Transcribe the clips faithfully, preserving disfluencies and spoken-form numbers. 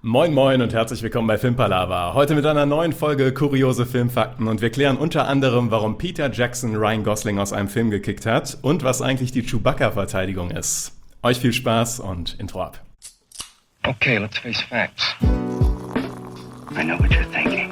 Moin moin und herzlich willkommen bei Filmpalava. Heute mit einer neuen Folge Kuriose Filmfakten und wir klären unter anderem, warum Peter Jackson Ryan Gosling aus einem Film gekickt hat und was eigentlich die Chewbacca-Verteidigung ist. Euch viel Spaß und Intro ab. Okay, let's face facts. I know what you're thinking.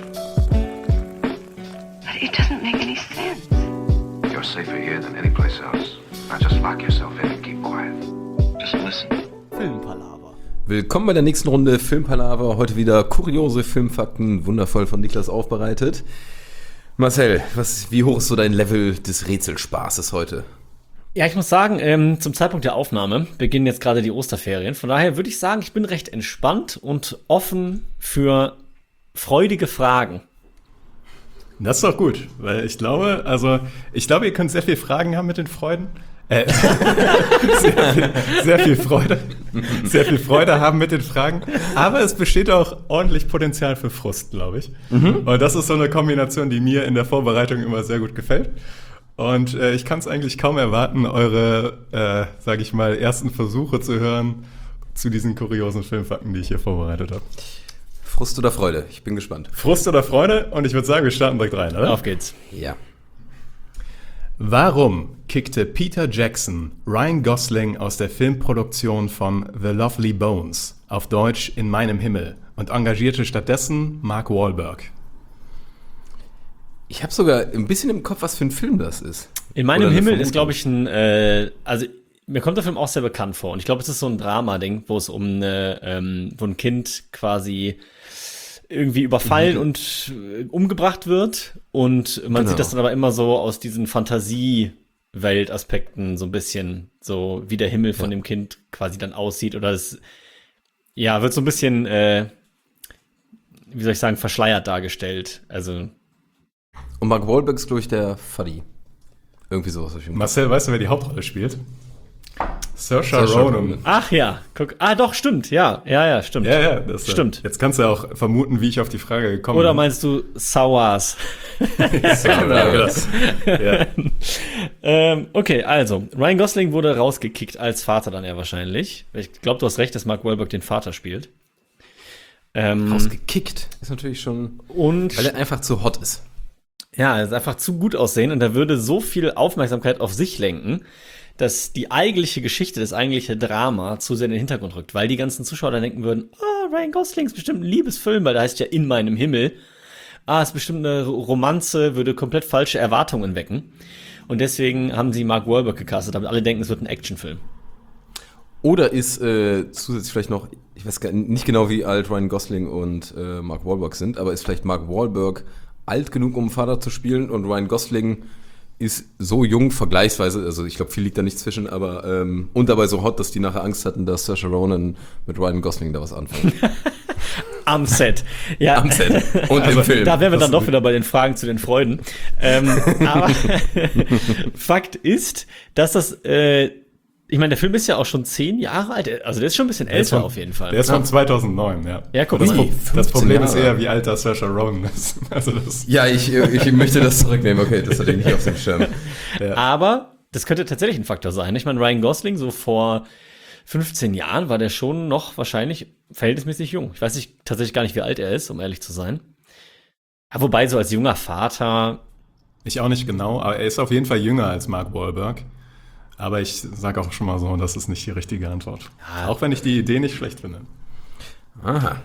But it doesn't make any sense. You're safer here than any place else. Now just lock yourself in and keep quiet. Just listen. Filmpalava. Willkommen bei der nächsten Runde Filmpalava. Heute wieder kuriose Filmfakten, wundervoll von Niklas aufbereitet. Marcel, was, wie hoch ist so dein Level des Rätselspaßes heute? Ja, ich muss sagen, ähm, zum Zeitpunkt der Aufnahme beginnen jetzt gerade die Osterferien. Von daher würde ich sagen, ich bin recht entspannt und offen für freudige Fragen. Das ist doch gut, weil ich glaube, also ich glaube, ihr könnt sehr viel Fragen haben mit den Freuden. Äh, sehr, viel, sehr viel Freude, sehr viel Freude haben mit den Fragen. Aber es besteht auch ordentlich Potenzial für Frust, glaube ich. Mhm. Und das ist so eine Kombination, die mir in der Vorbereitung immer sehr gut gefällt. Und äh, ich kann es eigentlich kaum erwarten, eure, äh, sage ich mal, ersten Versuche zu hören zu diesen kuriosen Filmfakten, die ich hier vorbereitet habe. Frust oder Freude? Ich bin gespannt. Frust oder Freude? Und ich würde sagen, wir starten direkt rein, oder? Auf geht's. Ja. Warum kickte Peter Jackson Ryan Gosling aus der Filmproduktion von The Lovely Bones, auf Deutsch In meinem Himmel, und engagierte stattdessen Mark Wahlberg? Ich habe sogar ein bisschen im Kopf, was für ein Film das ist. In meinem Himmel ist, glaube ich, ein, äh, also mir kommt der Film auch sehr bekannt vor. Und ich glaube, es ist so ein Drama-Ding, wo es um eine, ähm, wo ein Kind quasi irgendwie überfallen mhm. und äh, umgebracht wird. Und man genau. sieht das dann aber immer so aus diesen Fantasie-Welt-Aspekten so ein bisschen, so wie der Himmel von ja. dem Kind quasi dann aussieht. Oder es, ja, wird so ein bisschen, äh, wie soll ich sagen, verschleiert dargestellt. Also. Und Mark Wahlberg ist, glaube ich, der Fuddy. Irgendwie sowas. Marcel, weißt du, wer die Hauptrolle spielt? Saoirse Ronan. Ach ja, guck. Ah, doch, stimmt. Ja, ja, ja, stimmt. Ja, ja, das stimmt. Jetzt kannst du auch vermuten, wie ich auf die Frage gekommen Oder bin. meinst du Sauers? Sauers. Ja. ähm, okay, also, Ryan Gosling wurde rausgekickt als Vater dann eher wahrscheinlich. Ich glaube, du hast recht, dass Mark Wahlberg den Vater spielt. Ähm, rausgekickt ist natürlich schon, und weil er einfach zu hot ist. Ja, er ist einfach zu gut aussehen und er würde so viel Aufmerksamkeit auf sich lenken, dass die eigentliche Geschichte, das eigentliche Drama zu sehr in den Hintergrund rückt, weil die ganzen Zuschauer dann denken würden, ah, Ryan Gosling ist bestimmt ein Liebesfilm, weil der heißt ja In meinem Himmel. Ah, ist bestimmt eine Romanze, würde komplett falsche Erwartungen wecken. Und deswegen haben sie Mark Wahlberg gecastet, damit alle denken, es wird ein Actionfilm. Oder ist äh, zusätzlich vielleicht noch, ich weiß gar nicht genau, wie alt Ryan Gosling und äh, Mark Wahlberg sind, aber ist vielleicht Mark Wahlberg alt genug, um Vater zu spielen, und Ryan Gosling ist so jung, vergleichsweise, also ich glaube, viel liegt da nicht zwischen, aber ähm, und dabei so hot, dass die nachher Angst hatten, dass Saoirse Ronan mit Ryan Gosling da was anfängt. Am Set. Ja. Am Set. Und also, im Film. Da wären wir dann doch wieder bei den Fragen zu den Freuden. ähm, aber Fakt ist, dass das, äh, ich meine, der Film ist ja auch schon zehn Jahre alt, also der ist schon ein bisschen älter von, auf jeden Fall. Der ist von zweitausendneun, ja. Ja, guck das, mal. das Problem Jahre. ist eher, wie alt das Saoirse Ronan ist. Also das ja, ich, ich möchte das zurücknehmen, okay, das hatte ich nicht auf dem Schirm. Ja. Aber das könnte tatsächlich ein Faktor sein. Ich meine, Ryan Gosling, so vor fünfzehn Jahren war der schon noch wahrscheinlich verhältnismäßig jung. Ich weiß nicht, tatsächlich gar nicht, wie alt er ist, um ehrlich zu sein. Ja, wobei, so als junger Vater. Ich auch nicht genau, aber er ist auf jeden Fall jünger als Mark Wahlberg. Aber ich sage auch schon mal so, das ist nicht die richtige Antwort. Ja. Auch wenn ich die Idee nicht schlecht finde. Aha.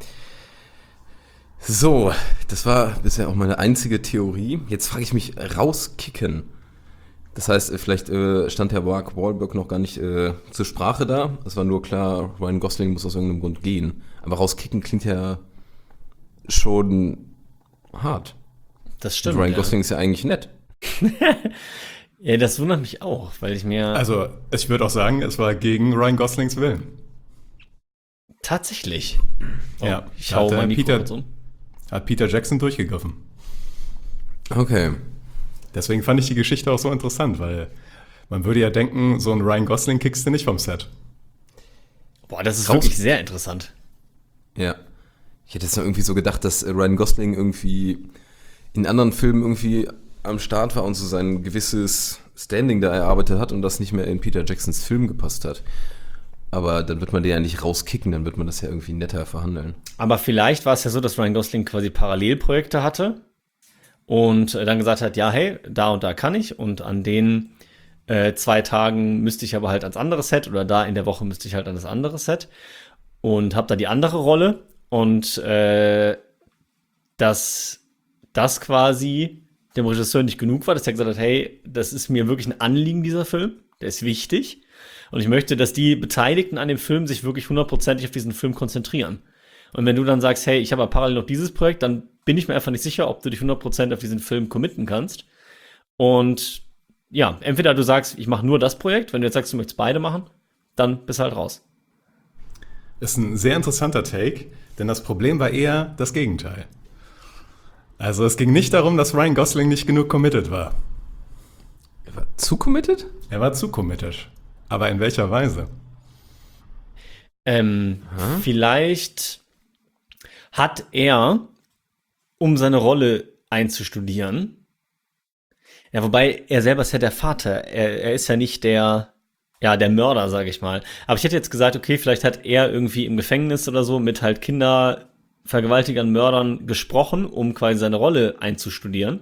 So, das war bisher auch meine einzige Theorie. Jetzt frage ich mich, rauskicken. Das heißt, vielleicht äh, stand Herr Mark Wahlberg noch gar nicht äh, zur Sprache da. Es war nur klar, Ryan Gosling muss aus irgendeinem Grund gehen. Aber rauskicken klingt ja schon hart. Das stimmt. Und Ryan ja. Gosling ist ja eigentlich nett. Ja, das wundert mich auch, weil ich mir... Also, ich würde auch sagen, es war gegen Ryan Goslings Willen. Tatsächlich. Oh, ja, ich hau mein Mikro Peter, um. Hat Peter Jackson durchgegriffen. Okay. Deswegen fand ich die Geschichte auch so interessant, weil man würde ja denken, so ein Ryan Gosling kickst du nicht vom Set. Boah, das ist Raus. wirklich sehr interessant. Ja. Ich hätte jetzt noch irgendwie so gedacht, dass Ryan Gosling irgendwie in anderen Filmen irgendwie am Start war und so sein gewisses Standing da erarbeitet hat und das nicht mehr in Peter Jacksons Film gepasst hat. Aber dann wird man den ja nicht rauskicken, dann wird man das ja irgendwie netter verhandeln. Aber vielleicht war es ja so, dass Ryan Gosling quasi Parallelprojekte hatte und äh, dann gesagt hat, ja, hey, da und da kann ich und an den äh, zwei Tagen müsste ich aber halt ans andere Set oder da in der Woche müsste ich halt an das andere Set und habe da die andere Rolle und äh, dass das quasi dem Regisseur nicht genug war, dass er gesagt hat, hey, das ist mir wirklich ein Anliegen, dieser Film, der ist wichtig und ich möchte, dass die Beteiligten an dem Film sich wirklich hundertprozentig auf diesen Film konzentrieren. Und wenn du dann sagst, hey, ich habe aber parallel noch dieses Projekt, dann bin ich mir einfach nicht sicher, ob du dich hundert Prozent auf diesen Film committen kannst. Und ja, entweder du sagst, ich mache nur das Projekt, wenn du jetzt sagst, du möchtest beide machen, dann bist du halt raus. Ist ein sehr interessanter Take, denn das Problem war eher das Gegenteil. Also es ging nicht darum, dass Ryan Gosling nicht genug committed war. Er war zu committed? Er war zu committed. Aber in welcher Weise? Ähm, hm? Vielleicht hat er, um seine Rolle einzustudieren, ja, wobei er selber ist ja der Vater, er, er ist ja nicht der, ja, der Mörder, sage ich mal. Aber ich hätte jetzt gesagt, okay, vielleicht hat er irgendwie im Gefängnis oder so mit halt Kindervergewaltigern, Mördern gesprochen, um quasi seine Rolle einzustudieren.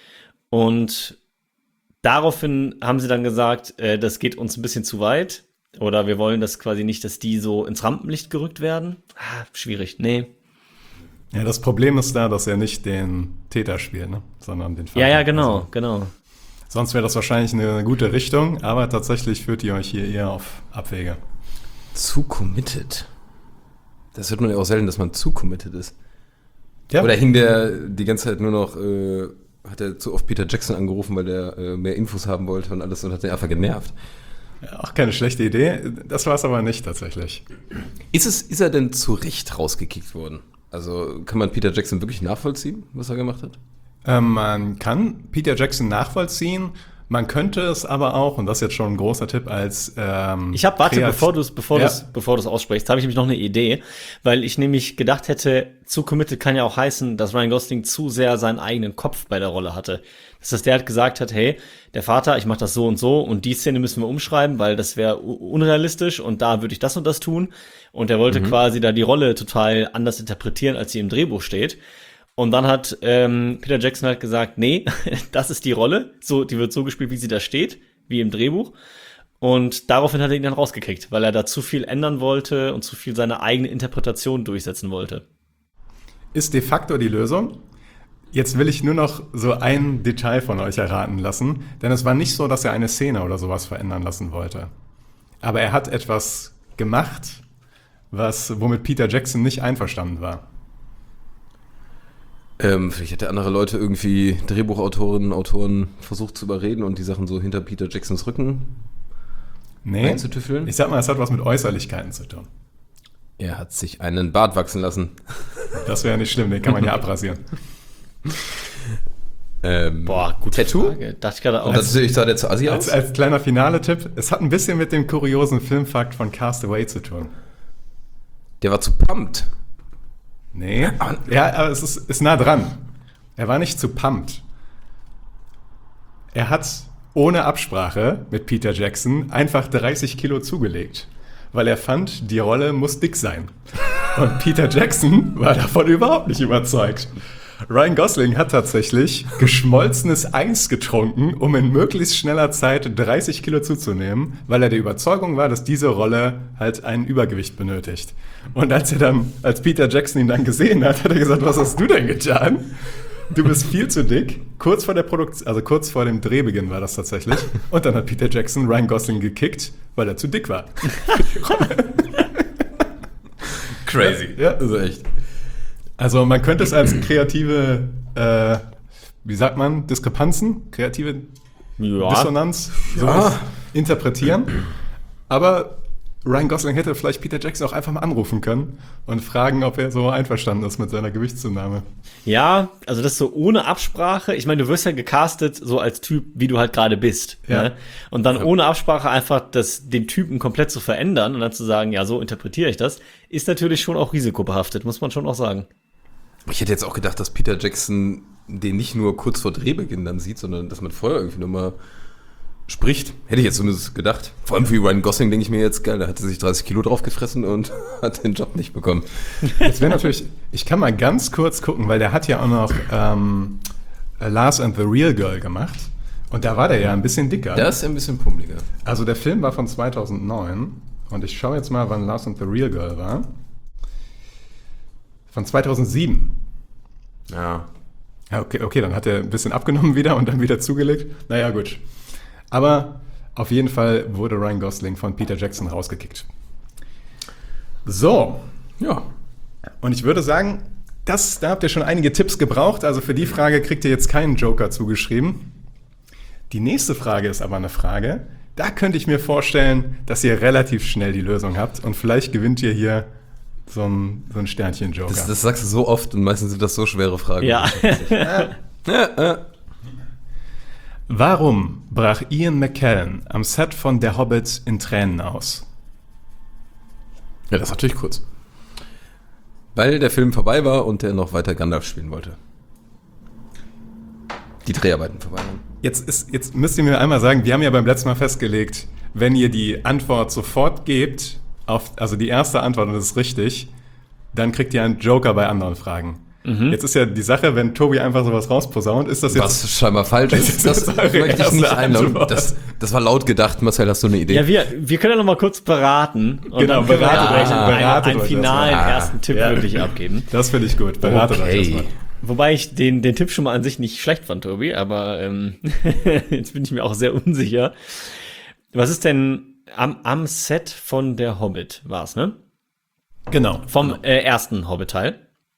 Und daraufhin haben sie dann gesagt, äh, das geht uns ein bisschen zu weit. Oder wir wollen das quasi nicht, dass die so ins Rampenlicht gerückt werden. Ah, schwierig, nee. Ja, das Problem ist da, dass er nicht den Täter spielt, ne? Sondern den Vater. Ja, ja, genau, also, genau. Sonst wäre das wahrscheinlich eine gute Richtung, aber tatsächlich führt ihr euch hier eher auf Abwege. Zu committed. Das hört man ja auch selten, dass man zu committed ist. Ja. Oder hing der die ganze Zeit nur noch, äh, hat er zu oft Peter Jackson angerufen, weil der äh, mehr Infos haben wollte und alles und hat den einfach genervt. Ja, auch keine schlechte Idee. Das war es aber nicht tatsächlich. Ist es, ist er denn zu Recht rausgekickt worden? Also kann man Peter Jackson wirklich nachvollziehen, was er gemacht hat? Ähm, man kann Peter Jackson nachvollziehen, man könnte es aber auch, und das ist jetzt schon ein großer Tipp, als ähm, Ich habe, warte, Kreat- bevor du es bevor ja. du's, bevor du's aussprichst, habe ich nämlich noch eine Idee, weil ich nämlich gedacht hätte, zu committed kann ja auch heißen, dass Ryan Gosling zu sehr seinen eigenen Kopf bei der Rolle hatte. Das heißt, der hat gesagt hat, hey, der Vater, ich mache das so und so und die Szene müssen wir umschreiben, weil das wäre unrealistisch und da würde ich das und das tun. Und er wollte mhm. quasi da die Rolle total anders interpretieren, als sie im Drehbuch steht. Und dann hat ähm, Peter Jackson halt gesagt, nee, das ist die Rolle, so, die wird so gespielt, wie sie da steht, wie im Drehbuch. Und daraufhin hat er ihn dann rausgekickt, weil er da zu viel ändern wollte und zu viel seine eigene Interpretation durchsetzen wollte. Ist de facto die Lösung. Jetzt will ich nur noch so ein Detail von euch erraten lassen, denn es war nicht so, dass er eine Szene oder sowas verändern lassen wollte. Aber er hat etwas gemacht, was, womit Peter Jackson nicht einverstanden war. Ähm, vielleicht hätte andere Leute irgendwie Drehbuchautorinnen, Autoren versucht zu überreden und die Sachen so hinter Peter Jacksons Rücken nee, einzutüffeln. Ich sag mal, es hat was mit Äußerlichkeiten zu tun. Er hat sich einen Bart wachsen lassen. Das wäre nicht schlimm, den kann man ja abrasieren. Ähm, Boah, gute Tattoo? Frage. Dachte ich gerade auch. Und das ich sah der zu Assi Als, aus? als kleiner Finale-Tipp, es hat ein bisschen mit dem kuriosen Filmfakt von Castaway zu tun. Der war zu pumped. Nee, ja, aber es ist, ist nah dran. Er war nicht zu pumped. Er hat ohne Absprache mit Peter Jackson einfach dreißig Kilo zugelegt, weil er fand, die Rolle muss dick sein. Und Peter Jackson war davon überhaupt nicht überzeugt. Ryan Gosling hat tatsächlich geschmolzenes Eis getrunken, um in möglichst schneller Zeit dreißig Kilo zuzunehmen, weil er der Überzeugung war, dass diese Rolle halt ein Übergewicht benötigt. Und als er dann, als Peter Jackson ihn dann gesehen hat, hat er gesagt, was hast du denn getan? Du bist viel zu dick. Kurz vor der Produktion, also kurz vor dem Drehbeginn war das tatsächlich. Und dann hat Peter Jackson Ryan Gosling gekickt, weil er zu dick war. Crazy. Ja, also echt. Also man könnte es als kreative, äh, wie sagt man, Diskrepanzen, kreative Ja. Dissonanz sowas interpretieren. Aber Ryan Gosling hätte vielleicht Peter Jackson auch einfach mal anrufen können und fragen, ob er so einverstanden ist mit seiner Gewichtszunahme. Ja, also das so ohne Absprache. Ich meine, du wirst ja gecastet so als Typ, wie du halt gerade bist. Ja. Ne? Und dann ohne Absprache einfach das, den Typen komplett zu verändern und dann zu sagen, ja, so interpretiere ich das, ist natürlich schon auch risikobehaftet, muss man schon auch sagen. Ich hätte jetzt auch gedacht, dass Peter Jackson den nicht nur kurz vor Drehbeginn dann sieht, sondern dass man vorher irgendwie nochmal spricht. Hätte ich jetzt zumindest gedacht. Vor allem für Ryan Gosling denke ich mir jetzt, geil, da hat er sich dreißig Kilo drauf gefressen und hat den Job nicht bekommen. Jetzt wäre natürlich, ich kann mal ganz kurz gucken, weil der hat ja auch noch ähm, Lars and the Real Girl gemacht. Und da war der ja ein bisschen dicker. Der ist ein bisschen pummeliger. Also der Film war von zweitausendneun. Und ich schaue jetzt mal, wann Lars and the Real Girl war. Von zweitausendsieben. Ja. Ja, okay, okay, dann hat er ein bisschen abgenommen wieder und dann wieder zugelegt. Naja, gut. Aber auf jeden Fall wurde Ryan Gosling von Peter Jackson rausgekickt. So. Ja. Und ich würde sagen, das, da habt ihr schon einige Tipps gebraucht. Also für die Frage kriegt ihr jetzt keinen Joker zugeschrieben. Die nächste Frage ist aber eine Frage, da könnte ich mir vorstellen, dass ihr relativ schnell die Lösung habt und vielleicht gewinnt ihr hier so ein, so ein Sternchen-Joker. Das, das sagst du so oft und meistens sind das so schwere Fragen. Ja. ja, ja. Warum brach Ian McKellen am Set von Der Hobbit in Tränen aus? Ja, das ist natürlich kurz. Weil der Film vorbei war und er noch weiter Gandalf spielen wollte. Die Dreharbeiten vorbei waren. Jetzt, ist, jetzt müsst ihr mir einmal sagen, wir haben ja beim letzten Mal festgelegt, wenn ihr die Antwort sofort gebt, auf, also die erste Antwort und das ist richtig, dann kriegt ihr einen Joker bei anderen Fragen. Mhm. Jetzt ist ja die Sache, wenn Tobi einfach sowas rausposaunt, ist das jetzt... Was scheinbar falsch ist, das, das möchte ich nicht einloggen. Das, das war laut gedacht. Marcel, hast du eine Idee? Ja, wir, wir können ja noch mal kurz beraten. Und genau, dann können wir beratet ja euch, einen, beratet einen euch finalen erstmal. ersten Tipp Ja. wirklich abgeben. Das finde ich gut. Beratet Okay. euch erstmal. Wobei ich den, den Tipp schon mal an sich nicht schlecht fand, Tobi, aber ähm, jetzt bin ich mir auch sehr unsicher. Was ist denn am, am Set von Der Hobbit war's, ne? Genau. Vom äh, ersten Hobbit-Teil.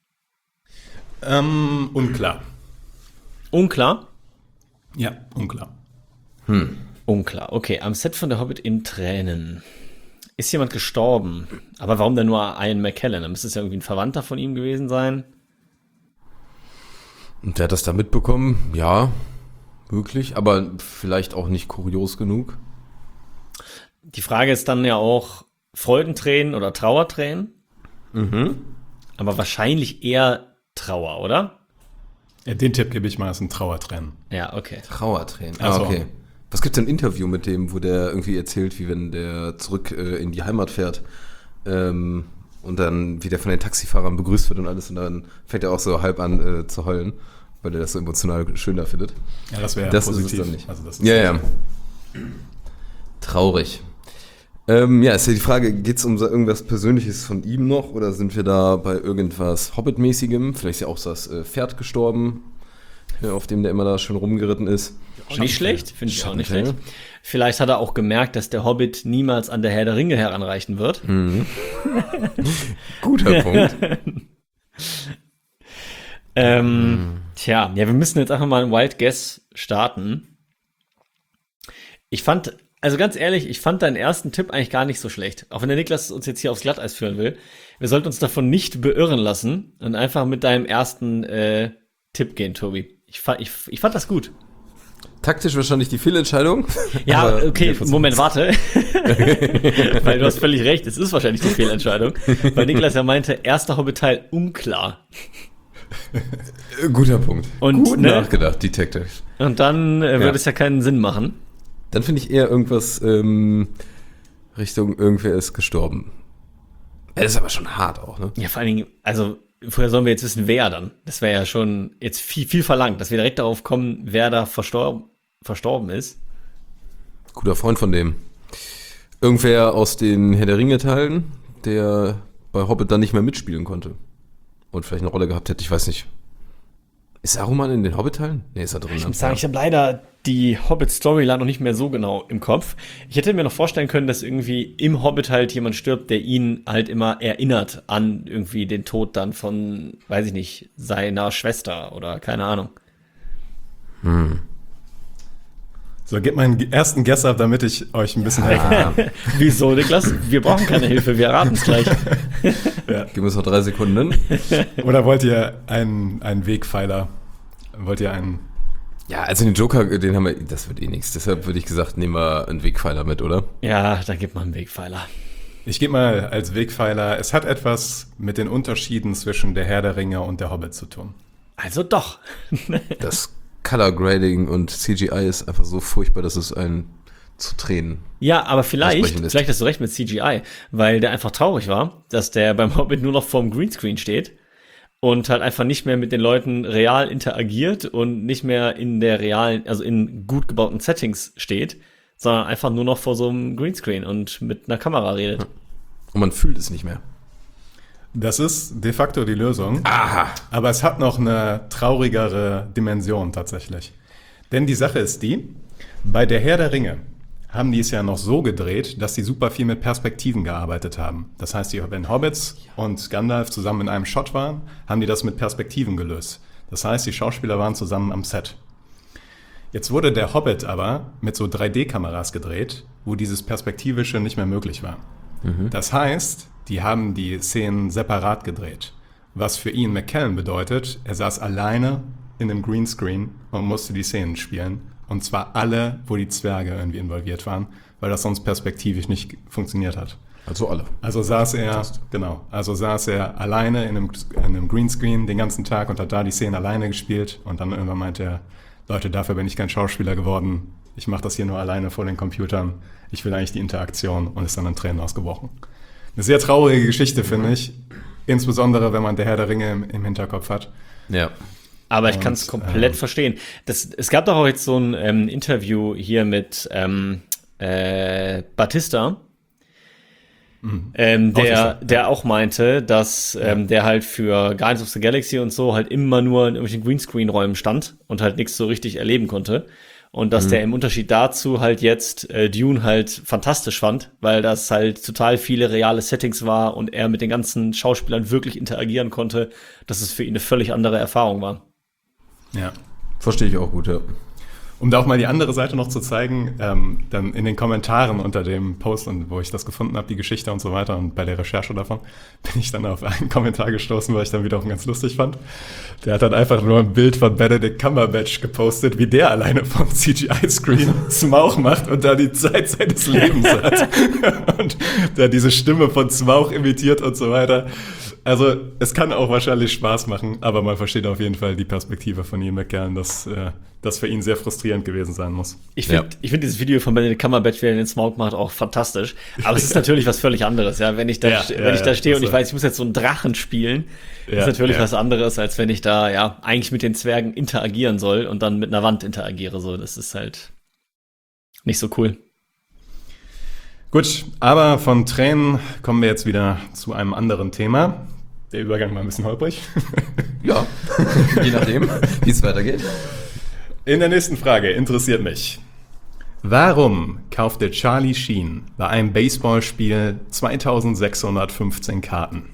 Ähm, unklar. Unklar? Ja, unklar. Unklar, okay. Am Set von Der Hobbit in Tränen. Ist jemand gestorben? Aber warum denn nur Ian McKellen? Dann müsste es ja irgendwie ein Verwandter von ihm gewesen sein. Und der hat das da mitbekommen? Ja, möglich. Aber vielleicht auch nicht kurios genug. Die Frage ist dann ja auch Freudentränen oder Trauertränen. Mhm. Aber wahrscheinlich eher Trauer, oder? Ja, den Tipp gebe ich mal, ist ein Trauertränen. Ja, okay. Trauertränen. Ah, Also- okay. Was gibt's denn ein Interview mit dem, wo der irgendwie erzählt, wie wenn der zurück äh, in die Heimat fährt ähm, und dann wie der von den Taxifahrern begrüßt wird und alles und dann fängt er auch so halb an äh, zu heulen, weil er das so emotional schöner findet. Ja, das wäre Das positiv. ist es dann nicht. Also das ist Ja, ja. Traurig. Ähm, ja, ist ja die Frage, geht's um so irgendwas Persönliches von ihm noch oder sind wir da bei irgendwas Hobbit-mäßigem? Vielleicht ist ja auch das äh, Pferd gestorben, äh, auf dem der immer da schön rumgeritten ist. Nicht schlecht, finde ich auch nicht Schattenfälle. schlecht. Vielleicht hat er auch gemerkt, dass der Hobbit niemals an der Herr der Ringe heranreichen wird. Guter Punkt. Ähm, tja, ja, wir müssen jetzt einfach mal ein Wild Guess starten. Ich fand, also ganz ehrlich, ich fand deinen ersten Tipp eigentlich gar nicht so schlecht. Auch wenn der Niklas uns jetzt hier aufs Glatteis führen will. Wir sollten uns davon nicht beirren lassen und einfach mit deinem ersten äh, Tipp gehen, Tobi. Ich, fa- ich, ich fand das gut. Taktisch wahrscheinlich die Fehlentscheidung. Ja, aber okay, wir versuchen Moment, es. warte. Weil du hast völlig recht, es ist wahrscheinlich die Fehlentscheidung. Weil Niklas ja meinte, erster Hobbit-Teil unklar. Äh, Guter Punkt. Und, Gut ne? nachgedacht, Detective. Und dann äh, würde Ja. es ja keinen Sinn machen. Dann finde ich eher irgendwas ähm, Richtung irgendwer ist gestorben. Das ist aber schon hart auch, ne? Ja, vor allen Dingen, also vorher sollen wir jetzt wissen, wer dann. Das wäre ja schon jetzt viel, viel verlangt, dass wir direkt darauf kommen, wer da verstorben, verstorben ist. Guter Freund von dem. Irgendwer aus den Herr der Ringe-Teilen, der bei Hobbit dann nicht mehr mitspielen konnte. Und vielleicht eine Rolle gehabt hätte, ich weiß nicht. Ist Saruman in den Hobbit-Teilen? Nee, ist er drin. Ich muss sagen, ich habe leider die Hobbit-Storyline noch nicht mehr so genau im Kopf. Ich hätte mir noch vorstellen können, dass irgendwie im Hobbit halt jemand stirbt, der ihn halt immer erinnert an irgendwie den Tod dann von, weiß ich nicht, seiner Schwester oder keine Ahnung. So, gebt meinen ersten Guess ab, damit ich euch ein bisschen helfen kann. Wieso, Niklas? Wir brauchen keine Hilfe, wir raten es gleich. Gib uns noch drei Sekunden. Oder wollt ihr einen, einen Wegpfeiler? Wollt ihr einen... Ja, also den Joker, den haben wir, das wird eh nichts. Deshalb würde ich gesagt, nehmen wir einen Wegpfeiler mit, oder? Ja, dann gib mal einen Wegpfeiler. Ich gebe mal als Wegpfeiler, es hat etwas mit den Unterschieden zwischen der Herr der Ringe und der Hobbit zu tun. Also doch. Das Color Grading und C G I ist einfach so furchtbar, dass es ein zu Tränen. Ja, aber vielleicht, Aussprechen lässt. vielleicht hast du recht mit C G I, weil der einfach traurig war, dass der beim Hobbit nur noch vorm Greenscreen steht und halt einfach nicht mehr mit den Leuten real interagiert und nicht mehr in der realen, also in gut gebauten Settings steht, sondern einfach nur noch vor so einem Greenscreen und mit einer Kamera redet. Und man fühlt es nicht mehr. Das ist de facto die Lösung. Aha. Aber es hat noch eine traurigere Dimension tatsächlich. Denn die Sache ist die, bei der Herr der Ringe haben die es ja noch so gedreht, dass sie super viel mit Perspektiven gearbeitet haben. Das heißt, wenn Hobbits und Gandalf zusammen in einem Shot waren, haben die das mit Perspektiven gelöst. Das heißt, die Schauspieler waren zusammen am Set. Jetzt wurde der Hobbit aber mit so drei D-Kameras gedreht, wo dieses Perspektivische nicht mehr möglich war. Mhm. Das heißt, die haben die Szenen separat gedreht. Was für Ian McKellen bedeutet, er saß alleine in einem Greenscreen und musste die Szenen spielen. Und zwar alle, wo die Zwerge irgendwie involviert waren, weil das sonst perspektivisch nicht funktioniert hat. Also alle. Also saß er, genau, also saß er alleine in einem, in einem Greenscreen den ganzen Tag und hat da die Szenen alleine gespielt. Und dann irgendwann meinte er, Leute, dafür bin ich kein Schauspieler geworden. Ich mache das hier nur alleine vor den Computern. Ich will eigentlich die Interaktion, und ist dann in Tränen ausgebrochen. Eine sehr traurige Geschichte, finde ich. Insbesondere, wenn man der Herr der Ringe im, im Hinterkopf hat. Ja. Aber ich Und, kann es komplett ähm, verstehen. Das, es gab doch auch jetzt so ein ähm, Interview hier mit ähm, äh, Batista, Mhm. ähm, der, Bautista, der auch meinte, dass ähm, der halt für Guardians of the Galaxy und so halt immer nur in irgendwelchen Greenscreen-Räumen stand und halt nichts so richtig erleben konnte. Und dass Mhm. der im Unterschied dazu halt jetzt äh, Dune halt fantastisch fand, weil das halt total viele reale Settings war und er mit den ganzen Schauspielern wirklich interagieren konnte, dass es für ihn eine völlig andere Erfahrung war. Ja. Verstehe ich auch gut, ja. Um da auch mal die andere Seite noch zu zeigen, ähm, dann in den Kommentaren unter dem Post, und wo ich das gefunden habe, die Geschichte und so weiter, und bei der Recherche davon, bin ich dann auf einen Kommentar gestoßen, weil ich dann wiederum ganz lustig fand. Der hat dann einfach nur ein Bild von Benedict Cumberbatch gepostet, wie der alleine vom C G I-Screen Smaug macht und da die Zeit seines Lebens hat. Und der diese Stimme von Smaug imitiert und so weiter. Also es kann auch wahrscheinlich Spaß machen, aber man versteht auf jeden Fall die Perspektive von Ian McKellen, dass äh, das für ihn sehr frustrierend gewesen sein muss. Ich finde Ja. ich find dieses Video von Benedict Cumberbatch, wie er den Smaug macht, auch fantastisch. Aber es ist natürlich was völlig anderes. Ja, wenn ich da, Ja, ste- ja, wenn ich da ja, stehe und das ich war- weiß, ich muss jetzt so einen Drachen spielen, Ja, ist natürlich ja. was anderes, als wenn ich da ja eigentlich mit den Zwergen interagieren soll und dann mit einer Wand interagiere. So, das ist halt nicht so cool. Gut, aber von Tränen kommen wir jetzt wieder zu einem anderen Thema. Der Übergang war ein bisschen holprig. Ja, je nachdem, wie es weitergeht. In der nächsten Frage interessiert mich: Warum kaufte Charlie Sheen bei einem Baseballspiel zweitausendsechshundertfünfzehn Karten?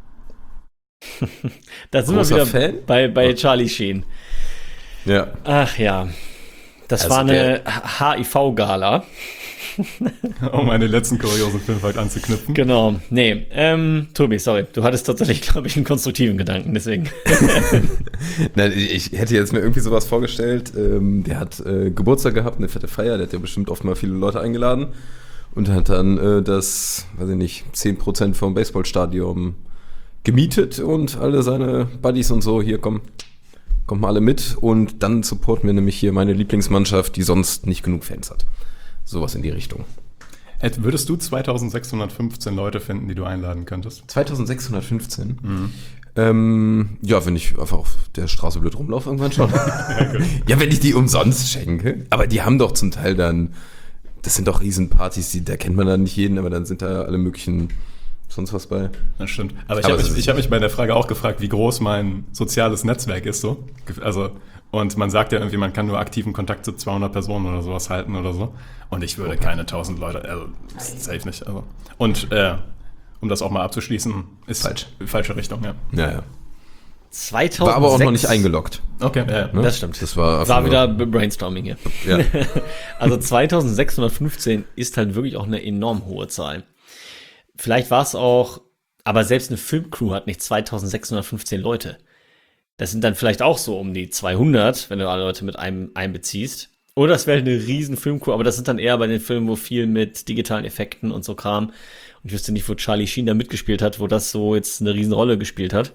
Da sind Großer wir wieder Fan? bei, bei Charlie Sheen. Ja. Ach ja, das Also war eine H I V-Gala. Um an den letzten kuriosen Filmfakt anzuknüpfen. Genau. Nee, ähm, Tobi, sorry. Du hattest tatsächlich, glaube ich, einen konstruktiven Gedanken, deswegen. Nein, ich hätte jetzt mir irgendwie sowas vorgestellt. Ähm, der hat äh, Geburtstag gehabt, eine fette Feier. Der hat ja bestimmt oft mal viele Leute eingeladen. Und hat dann äh, das, weiß ich nicht, zehn Prozent vom Baseballstadion gemietet und alle seine Buddies und so, hier, komm, kommt mal alle mit. Und dann supporten wir nämlich hier meine Lieblingsmannschaft, die sonst nicht genug Fans hat. Sowas in die Richtung. Ed, würdest du zweitausendsechshundertfünfzehn Leute finden, die du einladen könntest? zweitausendsechshundertfünfzehn? Mhm. Ähm, ja, wenn ich einfach auf der Straße blöd rumlaufe, irgendwann schon. Ja, wenn ich die umsonst schenke. Aber die haben doch zum Teil dann, das sind doch Riesenpartys, die, da kennt man dann nicht jeden, aber dann sind da alle möglichen sonst was bei. Das stimmt. Aber ich Aber habe es mich, ist- ich hab mich bei der Frage auch gefragt, wie groß mein soziales Netzwerk ist so. Also, und man sagt ja irgendwie, man kann nur aktiven Kontakt zu zweihundert Personen oder sowas halten oder so. Und ich würde keine tausend Leute, also safe nicht. Also. Und äh, um das auch mal abzuschließen, ist Falsch. falsche Richtung, ja. Ja, ja. zweitausendsechs War aber auch noch nicht eingeloggt. Okay, ja, ja. Ne? Das stimmt. Das war, War einfach wieder nur- Brainstorming hier. Ja. Also zweitausendsechshundertfünfzehn ist halt wirklich auch eine enorm hohe Zahl. Vielleicht war es auch, aber selbst eine Filmcrew hat nicht zweitausendsechshundertfünfzehn Leute. Das sind dann vielleicht auch so um die zweihundert, wenn du alle Leute mit einem einbeziehst. Oder es wäre eine riesen Filmcrew, aber das sind dann eher bei den Filmen, wo viel mit digitalen Effekten und so Kram. Und ich wüsste nicht, wo Charlie Sheen da mitgespielt hat, wo das so jetzt eine riesen Rolle gespielt hat.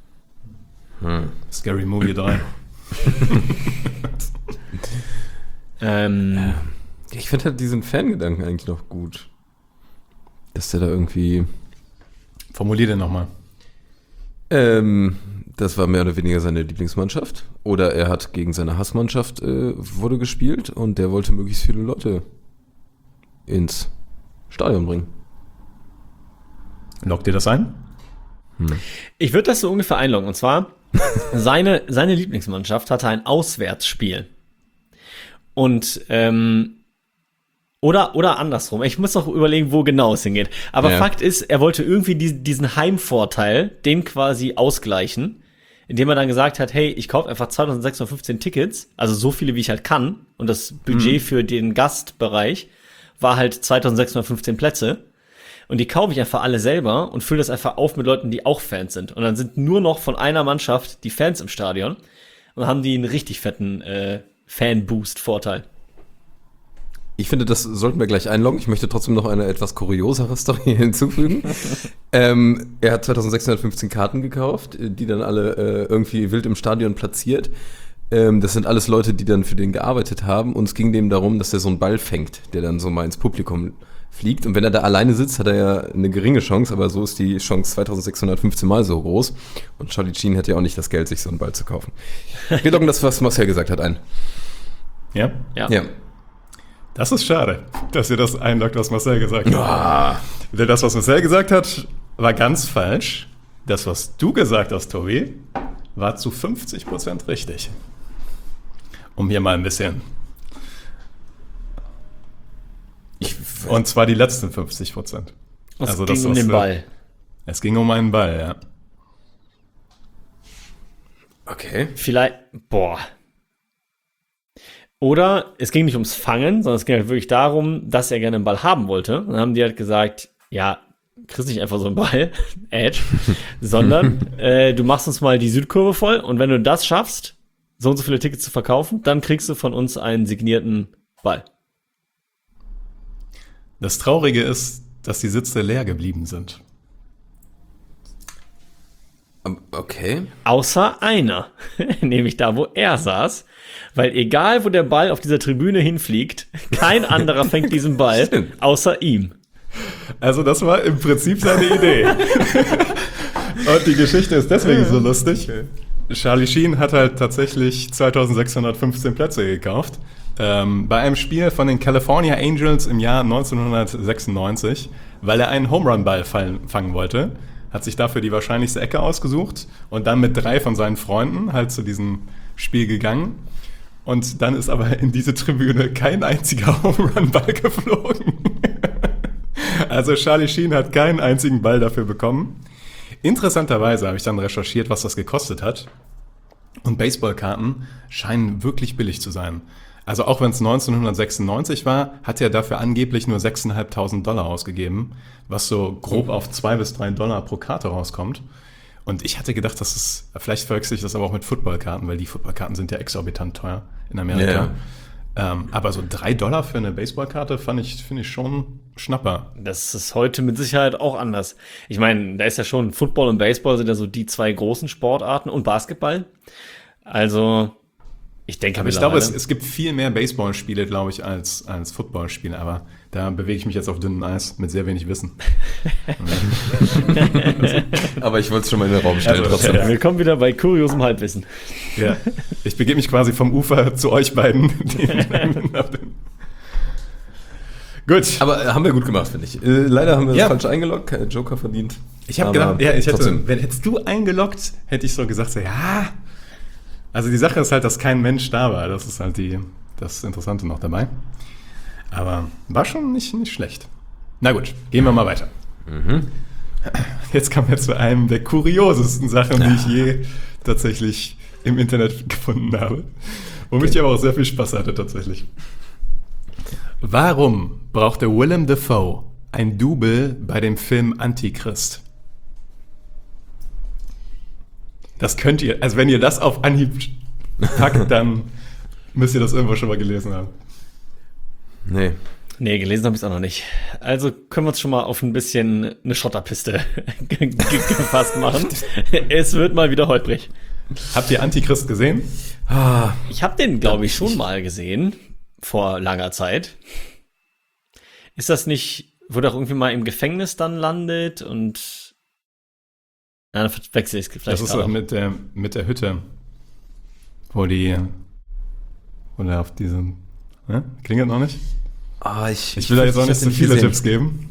Scary Movie drei. Ähm, Ich finde halt diesen Fangedanken eigentlich noch gut. Dass der da irgendwie... Formulier den nochmal. Ähm, das war mehr oder weniger seine Lieblingsmannschaft. Oder er hat gegen seine Hassmannschaft äh, wurde gespielt und der wollte möglichst viele Leute ins Stadion bringen. Lockt dir das ein? Ich würde das so ungefähr einloggen. Und zwar, seine, seine Lieblingsmannschaft hatte ein Auswärtsspiel. Und, ähm, oder, oder andersrum. Ich muss noch überlegen, wo genau es hingeht. Aber Ja. Fakt ist, er wollte irgendwie die, diesen Heimvorteil, den quasi ausgleichen, indem er dann gesagt hat, hey, ich kaufe einfach zweitausendsechshundertfünfzehn Tickets, also so viele, wie ich halt kann. Und das Budget für den Gastbereich war halt zweitausendsechshundertfünfzehn Plätze. Und die kaufe ich einfach alle selber und fülle das einfach auf mit Leuten, die auch Fans sind. Und dann sind nur noch von einer Mannschaft die Fans im Stadion. Und dann haben die einen richtig fetten äh, Fan-Boost-Vorteil. Ich finde, das sollten wir gleich einloggen. Ich möchte trotzdem noch eine etwas kuriosere Story hinzufügen. ähm, er hat zweitausendsechshundertfünfzehn Karten gekauft, die dann alle äh, irgendwie wild im Stadion platziert. Ähm, das sind alles Leute, die dann für den gearbeitet haben. Und es ging dem darum, dass er so einen Ball fängt, der dann so mal ins Publikum fliegt. Und wenn er da alleine sitzt, hat er ja eine geringe Chance, aber so ist die Chance zweitausendsechshundertfünfzehn Mal so groß. Und Charlie Sheen hat ja auch nicht das Geld, sich so einen Ball zu kaufen. Wir loggen das, was Marcel gesagt hat, ein. Ja? Ja. Ja. Das ist schade, dass ihr das einloggt, was Marcel gesagt hat. Ah. Denn das, was Marcel gesagt hat, war ganz falsch. Das, was du gesagt hast, Tobi, war zu fünfzig Prozent richtig. Um hier mal ein bisschen. Ich, Und zwar die letzten fünfzig Prozent. Es Also ging das, um was den wir- Ball. Es ging um einen Ball, ja. okay. Vielleicht, boah. Oder es ging nicht ums Fangen, sondern es ging halt wirklich darum, dass er gerne einen Ball haben wollte. Und dann haben die halt gesagt, ja, kriegst nicht einfach so einen Ball, Edge, sondern äh, du machst uns mal die Südkurve voll und wenn du das schaffst, so und so viele Tickets zu verkaufen, dann kriegst du von uns einen signierten Ball. Das Traurige ist, dass die Sitze leer geblieben sind. Okay. Außer einer, nämlich da, wo er saß. Weil egal, wo der Ball auf dieser Tribüne hinfliegt, kein anderer fängt diesen Ball, Stimmt. außer ihm. Also das war im Prinzip seine Idee. Und die Geschichte ist deswegen so lustig. Charlie Sheen hat halt tatsächlich zweitausendsechshundertfünfzehn Plätze gekauft. Ähm, bei einem Spiel von den California Angels im Jahr neunzehnhundertsechsundneunzig, weil er einen Home-Run-Ball fallen, fangen wollte, hat sich dafür die wahrscheinlichste Ecke ausgesucht und dann mit drei von seinen Freunden halt zu diesem Spiel gegangen. Und dann ist aber in diese Tribüne kein einziger Home-Run-Ball geflogen. Also Charlie Sheen hat keinen einzigen Ball dafür bekommen. Interessanterweise habe ich dann recherchiert, was das gekostet hat. Und Baseballkarten scheinen wirklich billig zu sein. Also auch wenn es neunzehnhundertsechsundneunzig war, hat er dafür angeblich nur sechstausendfünfhundert Dollar ausgegeben, was so grob auf zwei bis drei Dollar pro Karte rauskommt. Und ich hatte gedacht, dass es, vielleicht verwechsel ich das aber auch mit Footballkarten, weil die Footballkarten sind ja exorbitant teuer in Amerika. Ja. Ähm, aber so drei Dollar für eine Baseballkarte fand ich, finde ich schon Schnapper. Das ist heute mit Sicherheit auch anders. Ich meine, da ist ja schon Football und Baseball sind ja so die zwei großen Sportarten und Basketball. Also, ich denke Aber ich glaube, es, mittlerweile- es gibt viel mehr Baseballspiele, glaube ich, als, als Footballspiele. Aber da bewege ich mich jetzt auf dünnem Eis mit sehr wenig Wissen. Aber ich wollte es schon mal in den Raum stellen Also, trotzdem. Ja, wir kommen wieder bei kuriosem Halbwissen. Ja. Ich begebe mich quasi vom Ufer zu euch beiden. Gut. Aber äh, haben wir gut gemacht, finde ich. Äh, leider haben wir das Ja. falsch eingeloggt, keinen Joker verdient. Ich habe Aber gedacht, ja, ich hätte, trotzdem. wenn hättest du eingeloggt, hätte ich so gesagt, so, ja. Also die Sache ist halt, dass kein Mensch da war. Das ist halt die, das Interessante noch dabei. Aber war schon nicht, nicht schlecht. Na gut, gehen wir mal weiter. Jetzt kommen wir zu einem der kuriosesten Sachen, die ich je tatsächlich im Internet gefunden habe. Womit ich aber auch sehr viel Spaß hatte tatsächlich. Warum brauchte Willem Dafoe ein Double bei dem Film Antichrist? Das könnt ihr, also wenn ihr das auf Anhieb packt, dann müsst ihr das irgendwo schon mal gelesen haben. Nee. Nee, gelesen habe ich es auch noch nicht. Also können wir uns schon mal auf ein bisschen eine Schotterpiste ge- ge- gefasst machen. Es wird mal wieder holprig. Habt ihr Antichrist gesehen? Ah, Ich habe den, glaube ich, schon mal gesehen. vor langer Zeit. Ist das nicht, wo der auch irgendwie mal im Gefängnis dann landet und na, dann wechsle ich es vielleicht. Das ist gerade doch auch. mit der, mit der Hütte, wo die, oder auf diesem, ne? Klingelt noch nicht? Ah, ich, Ich will da jetzt auch nicht so viele gesehen. Tipps geben.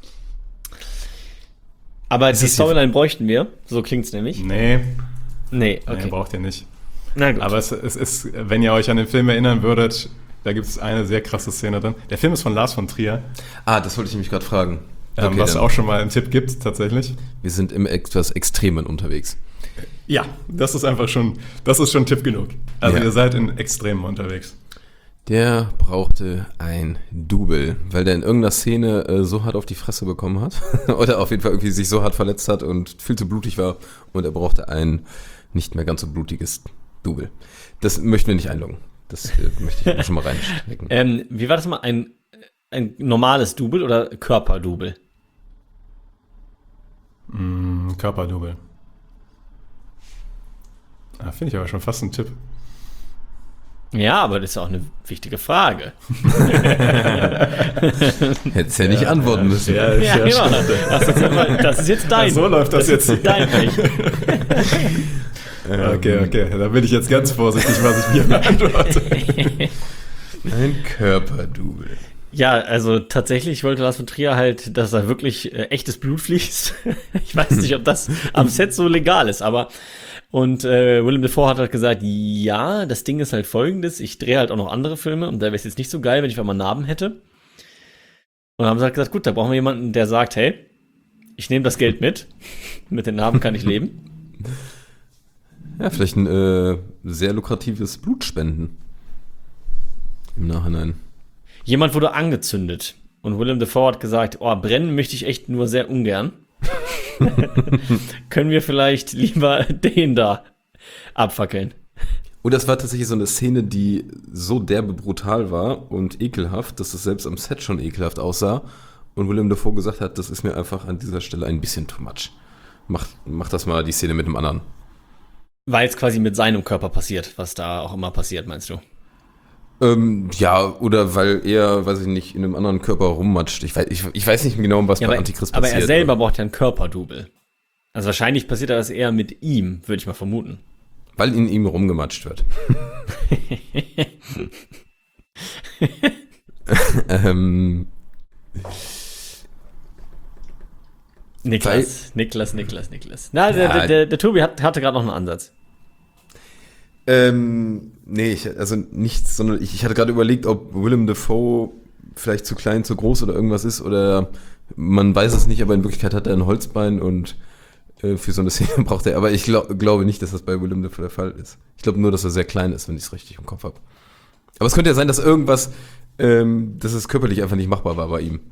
Aber Ist die das die- Storyline bräuchten wir, so klingt's nämlich. Nee, Nee, nee, okay. braucht ihr nicht. Na gut. Aber es, es ist, wenn ihr euch an den Film erinnern würdet, da gibt es eine sehr krasse Szene drin. Der Film ist von Lars von Trier, Ah, das wollte ich mich gerade fragen. ähm, Okay, was dann. auch schon mal einen Tipp gibt, tatsächlich. Wir sind im etwas Extremen unterwegs. Ja, das ist einfach schon, das ist schon Tipp genug. Also Ja. ihr seid in Extremen unterwegs. Der brauchte ein Double, weil der in irgendeiner Szene äh, so hart auf die Fresse bekommen hat. Oder auf jeden Fall irgendwie sich so hart verletzt hat und viel zu blutig war. Und er brauchte ein nicht mehr ganz so blutiges Double. Das möchten wir nicht einloggen. Das äh, möchte ich schon mal reinstecken. Ähm, wie war das mal? Ein, ein normales Double oder Körperdouble? Mm, Körperdouble. Ah, finde ich aber schon fast ein Tipp. Ja, aber das ist auch eine wichtige Frage. Hättest ja nicht antworten müssen. Ja, Ja, ja, genau. stimmt. Das ist, jetzt, das ist jetzt dein. Ja, so läuft das jetzt. ist dein Recht. Okay, okay. Da bin ich jetzt ganz vorsichtig, was ich mir beantworte. Ein Körperdouble. Ja, also tatsächlich wollte Lars von Trier halt, dass da wirklich äh, echtes Blut fließt. Ich weiß nicht, ob das am Set so legal ist, aber und äh, Willem Dafoe hat halt gesagt, ja, das Ding ist halt folgendes, ich drehe halt auch noch andere Filme und da wäre es jetzt nicht so geil, wenn ich auf einmal Narben hätte. Und dann haben sie halt gesagt, gut, da brauchen wir jemanden, der sagt, hey, ich nehme das Geld mit, mit den Narben kann ich leben. Ja, vielleicht ein äh, sehr lukratives Blutspenden. Im Nachhinein. Jemand wurde angezündet und Willem Dafoe hat gesagt, oh, brennen möchte ich echt nur sehr ungern. Können wir vielleicht lieber den da abfackeln? Und das war tatsächlich so eine Szene, die so derbe brutal war und ekelhaft, dass es selbst am Set schon ekelhaft aussah. Und Willem Dafoe gesagt hat, das ist mir einfach an dieser Stelle ein bisschen too much. Mach, mach das mal, die Szene mit dem anderen. Weil es quasi mit seinem Körper passiert, was da auch immer passiert, meinst du? Ähm, ja, oder weil er, weiß ich nicht, in einem anderen Körper rummatscht. Ich weiß, ich, ich weiß nicht genau, was Ja, bei aber, Antichrist aber passiert. er selber braucht ja ein Körperdouble. Also wahrscheinlich passiert das eher mit ihm, würde ich mal vermuten. Weil in ihm rumgematscht wird. ähm, Niklas, Niklas, Niklas, Niklas. Na, der, Ja. der, der, der Tobi hat, hatte gerade noch einen Ansatz. ähm, nee, ich, also nichts, sondern ich, ich hatte gerade überlegt, ob Willem Dafoe vielleicht zu klein, zu groß oder irgendwas ist oder man weiß es nicht, aber in Wirklichkeit hat er ein Holzbein und äh, für so eine Szene braucht er, aber ich glaub, glaube nicht, dass das bei Willem Dafoe der Fall ist. Ich glaube nur, dass er sehr klein ist, wenn ich es richtig im Kopf habe. Aber es könnte ja sein, dass irgendwas, ähm, dass es körperlich einfach nicht machbar war bei ihm.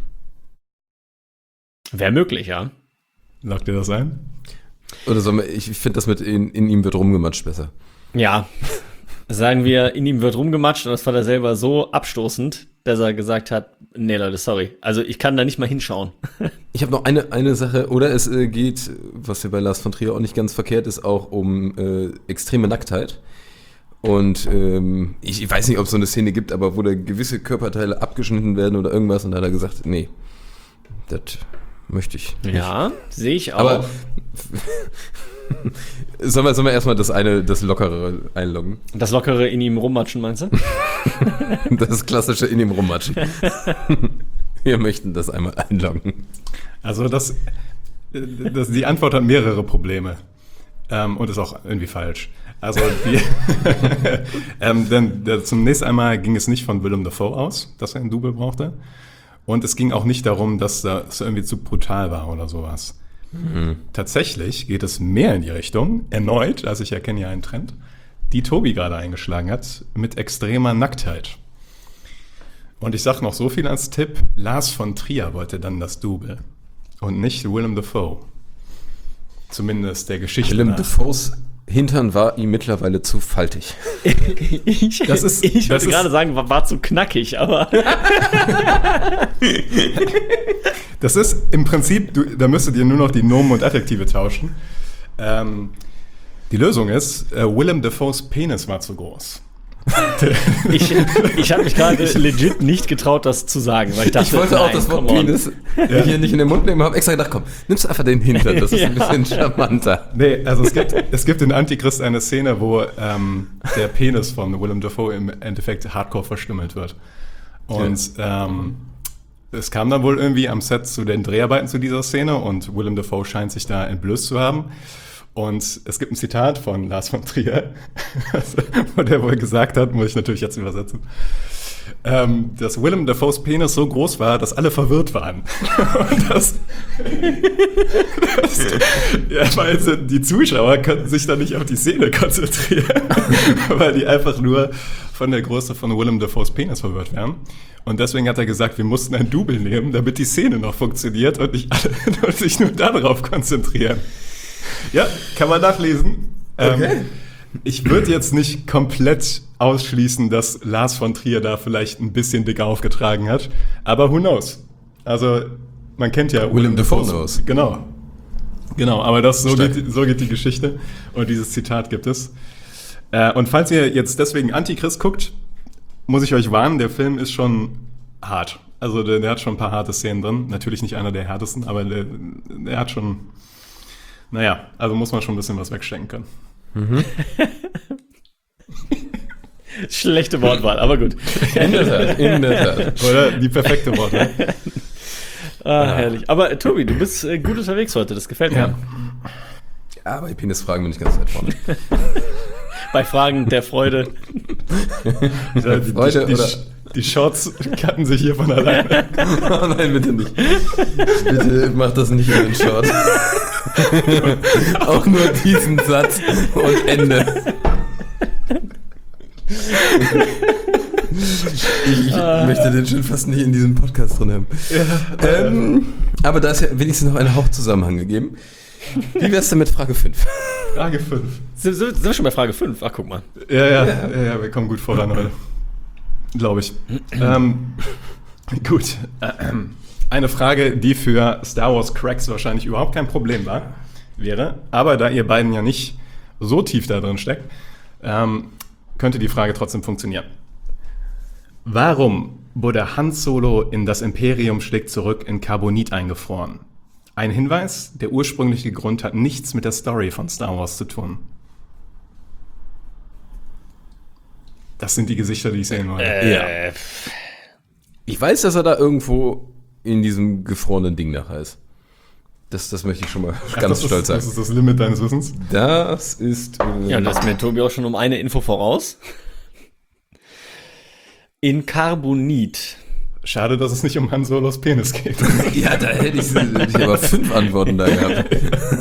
Wäre möglich, ja. Lockt ihr das ein? Oder so, ich, ich finde das mit in, in ihm wird rumgematscht besser. Ja. Sagen wir, in ihm wird rumgematscht und das fand er selber so abstoßend, dass er gesagt hat, nee Leute, sorry. Also ich kann da nicht mal hinschauen. Ich habe noch eine, eine Sache, oder es äh, geht, was ja bei Lars von Trier auch nicht ganz verkehrt ist, auch um äh, extreme Nacktheit. Und ähm, ich, ich weiß nicht, ob es so eine Szene gibt, aber wo da gewisse Körperteile abgeschnitten werden oder irgendwas und da hat er gesagt, nee, das möchte ich nicht. Ja, sehe ich auch. Aber sollen wir, sollen wir erstmal das eine, das Lockere einloggen? Das Lockere in ihm rummatschen, meinst du? Das klassische in ihm rummatschen. Wir möchten das einmal einloggen. Also das, das, die Antwort hat mehrere Probleme ähm, und ist auch irgendwie falsch. Also die, ähm, denn der, zunächst einmal ging es nicht von Willem Dafoe aus, dass er ein Double brauchte. Und es ging auch nicht darum, dass das irgendwie zu brutal war oder sowas. Mhm. Tatsächlich geht es mehr in die Richtung, erneut, also ich erkenne ja einen Trend, die Tobi gerade eingeschlagen hat, mit extremer Nacktheit. Und ich sage noch so viel als Tipp, Lars von Trier wollte dann das Double und nicht Willem Dafoe. Zumindest der Geschichte Willem nach. Dafoes Hintern war ihm mittlerweile zu faltig. ich Das ist- ich das wollte ist- gerade sagen, war, war zu knackig, aber Das ist im Prinzip, du, da müsstet ihr nur noch die Nomen und Adjektive tauschen. Ähm, die Lösung ist, äh, Willem Dafoes Penis war zu groß. Ich, ich habe mich gerade legit nicht getraut, das zu sagen, weil ich dachte, Ich wollte nein, auch das Wort come on. Penis hier nicht in den Mund nehmen, habe extra gedacht, komm, nimmst einfach den Hintern, das ist ein Ja. bisschen charmanter. Nee, also es gibt, es gibt in Antichrist eine Szene, wo ähm, der Penis von Willem Dafoe im Endeffekt hardcore verstümmelt wird. Und ähm, es kam dann wohl irgendwie am Set zu den Dreharbeiten zu dieser Szene und Willem Dafoe scheint sich da entblößt zu haben. Und es gibt ein Zitat von Lars von Trier, wo der wohl gesagt hat, muss ich natürlich jetzt übersetzen, ähm, dass Willem Dafoes Penis so groß war, dass alle verwirrt waren. Und das, das ja, weil sie- die Zuschauer konnten sich dann nicht auf die Szene konzentrieren, weil die einfach nur von der Größe von Willem Dafoes Penis verwirrt wären. Und deswegen hat er gesagt, wir mussten ein Double nehmen, damit die Szene noch funktioniert und nicht alle und sich nur darauf konzentrieren. Ja, kann man nachlesen. Okay. Ähm, ich würde jetzt nicht komplett ausschließen, dass Lars von Trier da vielleicht ein bisschen dick aufgetragen hat, aber who knows? Also, man kennt ja Willem Dafoe Dafoes- knows. Genau. Genau, aber das, so, Stark. geht, so geht die Geschichte und dieses Zitat gibt es. Äh, und falls ihr jetzt deswegen Antichrist guckt, muss ich euch warnen, der Film ist schon hart. Also der, der hat schon ein paar harte Szenen drin. Natürlich nicht einer der härtesten, aber der, der hat schon, naja, also muss man schon ein bisschen was wegstecken können. Schlechte Wortwahl, aber gut. In der Tat, in der Tat. Oder die perfekte Worte. Ah, herrlich. Aber äh, Tobi, du bist äh, gut unterwegs heute, das gefällt mir. Ja. Ja, bei Penisfragen bin ich ganz weit vorne. Bei Fragen der Freude. Ja, die, Freude die, oder- die, die Shorts cutten sich hier von alleine. Oh nein, bitte nicht. Bitte mach das nicht in den Short. Auch nur diesen Satz und Ende. Ich, ich möchte den schon fast nicht in diesem Podcast drin haben. ähm, aber da ist ja wenigstens noch ein Hauchzusammenhang gegeben. Wie wär's denn mit Frage fünf? Frage fünf. Sind, sind sind wir schon bei Frage fünf? Ach, guck mal. Ja, ja, ja, ja, wir kommen gut voran heute. Glaube ich. ähm, gut. Ähm, eine Frage, die für Star Wars Cracks wahrscheinlich überhaupt kein Problem war, wäre, aber da ihr beiden ja nicht so tief da drin steckt, ähm, könnte die Frage trotzdem funktionieren. Warum wurde Han Solo in Das Imperium schlägt zurück in Carbonit eingefroren? Ein Hinweis, der ursprüngliche Grund hat nichts mit der Story von Star Wars zu tun. Das sind die Gesichter, die ich sehen wollte. Äh, Ich weiß, dass er da irgendwo in diesem gefrorenen Ding nachher ist. Das, das möchte ich schon mal Ach, ganz das stolz ist, sagen. Das ist das Limit deines Wissens. Das ist. Äh, Ja, das ist mir Tobi auch schon um eine Info voraus. In Carbonit. Schade, dass es nicht um Han Solos Penis geht. ja, da hätte ich, hätte ich aber fünf Antworten da gehabt.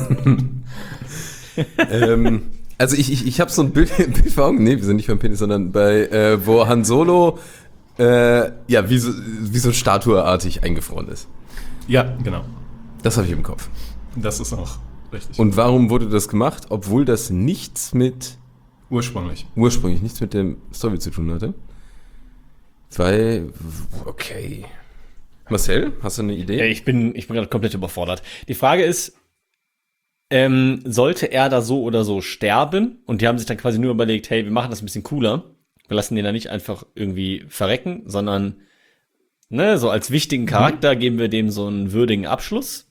ähm, also ich, ich, ich habe so ein Bild, Bild vor Augen, nee, wir sind nicht beim Penis, sondern bei, äh, wo Han Solo äh, ja, wie so, wie so statueartig eingefroren ist. Ja, genau. Das habe ich im Kopf. Das ist auch richtig. Und warum wurde das gemacht, obwohl das nichts mit, ursprünglich. ursprünglich nichts mit dem Story zu tun hatte? Weil, okay. Marcel, hast du eine Ja, Idee? ich bin, ich bin gerade komplett überfordert. Die Frage ist, ähm, sollte er da so oder so sterben? Und die haben sich dann quasi nur überlegt, hey, wir machen das ein bisschen cooler. Wir lassen den da nicht einfach irgendwie verrecken, sondern ne, so als wichtigen Charakter geben wir dem so einen würdigen Abschluss.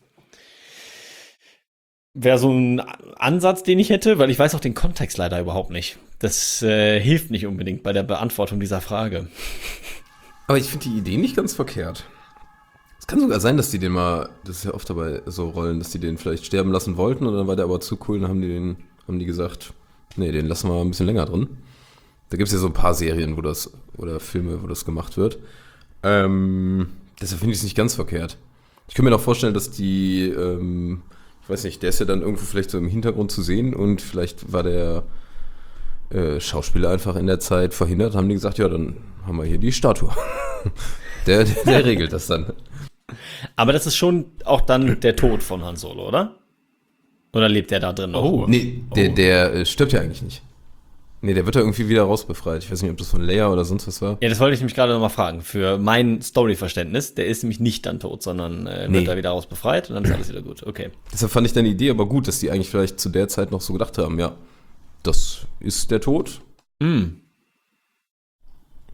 Wäre so ein Ansatz, den ich hätte, weil ich weiß auch den Kontext leider überhaupt nicht. Das äh, hilft nicht unbedingt bei der Beantwortung dieser Frage. Aber ich finde die Idee nicht ganz verkehrt. Es kann sogar sein, dass die den mal, das ist ja oft dabei so Rollen, dass die den vielleicht sterben lassen wollten und dann war der aber zu cool und dann haben die den, haben die gesagt, nee, den lassen wir ein bisschen länger drin. Da gibt es ja so ein paar Serien, wo das, oder Filme, wo das gemacht wird. Ähm, deshalb finde ich es nicht ganz verkehrt. Ich kann mir noch vorstellen, dass die, ähm, ich weiß nicht, der ist ja dann irgendwo vielleicht so im Hintergrund zu sehen und vielleicht war der äh, Schauspieler einfach in der Zeit verhindert, haben die gesagt, ja, dann haben wir hier die Statue. der, der, der regelt das dann. Aber das ist schon auch dann der Tod von Han Solo, oder? Oder lebt der da drin noch? Oh. Nee, der, Oh. der äh, stirbt ja eigentlich nicht. Nee, der wird da irgendwie wieder rausbefreit. Ich weiß nicht, ob das von Leia oder sonst was war. Ja, das wollte ich mich gerade nochmal fragen. Für mein Story-Verständnis, der ist nämlich nicht dann tot, sondern äh, wird Nee. da wieder raus befreit und dann ist alles wieder gut. Okay. Deshalb fand ich deine Idee aber gut, dass die eigentlich vielleicht zu der Zeit noch so gedacht haben, ja, das ist der Tod. Hm.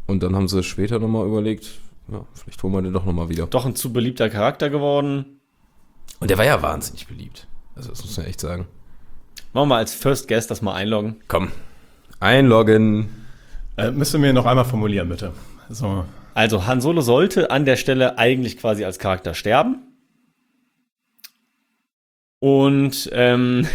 Und dann haben sie später nochmal überlegt, ja, vielleicht holen wir den doch nochmal wieder. Doch ein zu beliebter Charakter geworden. Und der war ja wahnsinnig beliebt. Also das muss man echt sagen. Machen wir als First Guest das mal einloggen. Komm, einloggen. Äh, müsst ihr mir noch einmal formulieren, bitte. So. Also Han Solo sollte an der Stelle eigentlich quasi als Charakter sterben. Und ähm,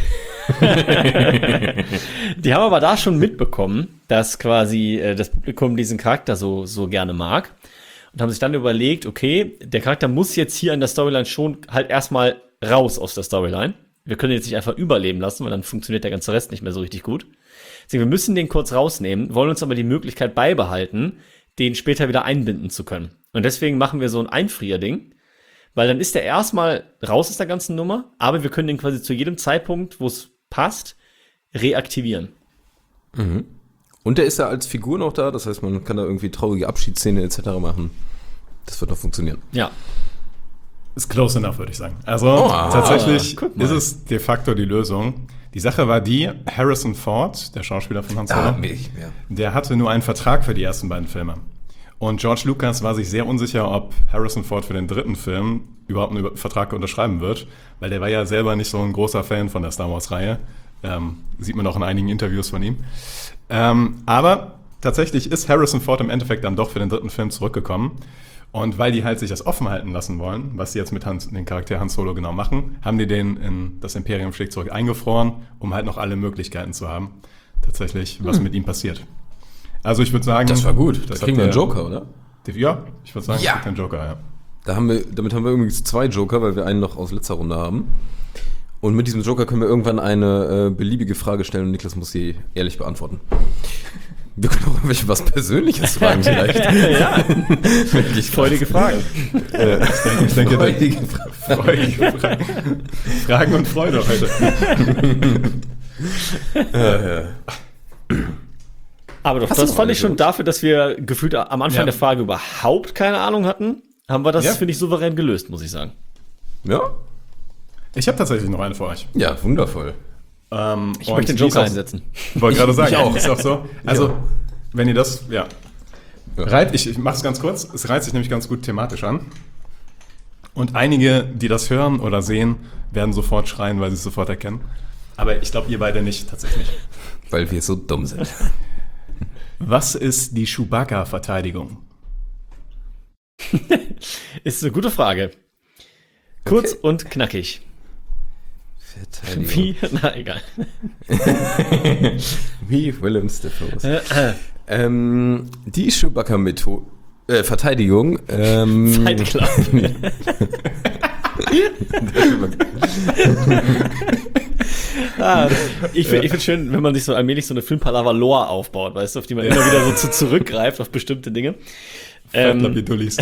die haben aber da schon mitbekommen, dass quasi äh, das Publikum diesen Charakter so, so gerne mag. Und haben sich dann überlegt, okay, der Charakter muss jetzt hier in der Storyline schon halt erstmal raus aus der Storyline. Wir können ihn jetzt nicht einfach überleben lassen, weil dann funktioniert der ganze Rest nicht mehr so richtig gut. Deswegen, wir müssen den kurz rausnehmen, wollen uns aber die Möglichkeit beibehalten, den später wieder einbinden zu können. Und deswegen machen wir so ein Einfrierding, weil dann ist der erstmal raus aus der ganzen Nummer, aber wir können den quasi zu jedem Zeitpunkt, wo es passt, reaktivieren. Mhm. Und der ist ja als Figur noch da, das heißt, man kann da irgendwie traurige Abschiedsszene et cetera machen. Das wird doch funktionieren. Ja. Ist close enough, würde ich sagen. Also Oh, tatsächlich guck mal. ist es de facto die Lösung. Die Sache war die, Harrison Ford, der Schauspieler von Han Solo, Ah, mich, ja. der hatte nur einen Vertrag für die ersten beiden Filme. Und George Lucas war sich sehr unsicher, ob Harrison Ford für den dritten Film überhaupt einen Vertrag unterschreiben wird, weil der war ja selber nicht so ein großer Fan von der Star Wars-Reihe. Ähm, sieht man auch in einigen Interviews von ihm. Ähm, aber tatsächlich ist Harrison Ford im Endeffekt dann doch für den dritten Film zurückgekommen. Und weil die halt sich das offen halten lassen wollen, was sie jetzt mit Hans, den Charakter Han Solo genau machen, haben die den in das Imperium schlägt zurück eingefroren, um halt noch alle Möglichkeiten zu haben, tatsächlich, was hm. mit ihm passiert. Also ich würde sagen... Das war gut. Das Da kriegen wir einen der- Joker, oder? Ja, ich würde sagen, Ja. es gibt einen Joker, ja. Da haben wir, damit haben wir übrigens zwei Joker, weil wir einen noch aus letzter Runde haben. Und mit diesem Joker können wir irgendwann eine äh, beliebige Frage stellen und Niklas muss sie ehrlich beantworten. Wir können auch irgendwelche was Persönliches fragen vielleicht. Ja, Wirklich freudige Fragen. Äh, ich denke, ich denke Freudige Fragen. freudige Fragen. Fragen und Freude heute. Aber doch, Hast du das noch fand eine ich schon Joke? dafür, dass wir gefühlt am Anfang Ja. der Frage überhaupt keine Ahnung hatten, haben wir das, Ja. finde ich, souverän gelöst, muss ich sagen. Ja? Ich habe tatsächlich noch eine für euch. Ja, wundervoll. Ähm, Ich und möchte den die ist Joker auch- einsetzen. Ich wollte gerade sagen, Ich auch. ist auch so. Also, Ja. wenn ihr das, ja. Ja. Reiht, ich ich mache es ganz kurz, es reiht sich nämlich ganz gut thematisch an. Und einige, die das hören oder sehen, werden sofort schreien, weil sie es sofort erkennen. Aber ich glaube, ihr beide nicht, tatsächlich. Weil wir so dumm sind. Was ist die Chewbacca-Verteidigung? Ist eine gute Frage. Kurz Okay. und knackig. Verteidigung. Wie? Na, egal. Wie Willem Dafoe. Äh, äh, Ähm, die Chewbacca-Methode, äh, Verteidigung, ähm, Fight Club. ah, ich finde ich find schön, wenn man sich so allmählich so eine Filmpalava-Lore aufbaut, weißt du, auf die man immer wieder so zu zurückgreift, auf bestimmte Dinge. Ähm, Dullis.